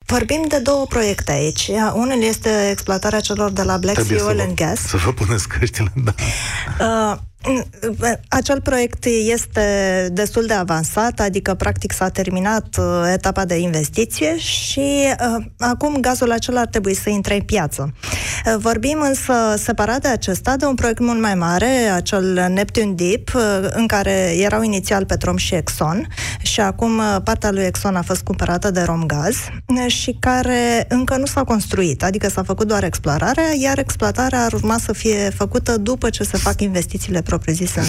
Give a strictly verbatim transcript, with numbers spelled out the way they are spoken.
Vorbim de două proiecte aici. Unul este exploatarea celor de la Black Trebuie Sea Oil vă, and Gas. Să vă puneți căștile, da. Uh, Acel proiect este destul de avansat, adică practic s-a terminat uh, etapa de investiție și uh, acum gazul acela ar trebui să intre în piață. Uh, vorbim însă separat de acesta de un proiect mult mai mare, acel Neptune Deep, uh, în care erau inițial Petrom și Exxon și acum uh, partea lui Exxon a fost cumpărată de Romgaz uh, și care încă nu s-a construit, adică s-a făcut doar explorarea, iar exploatarea ar urma să fie făcută după ce se fac investițiile propriu-zise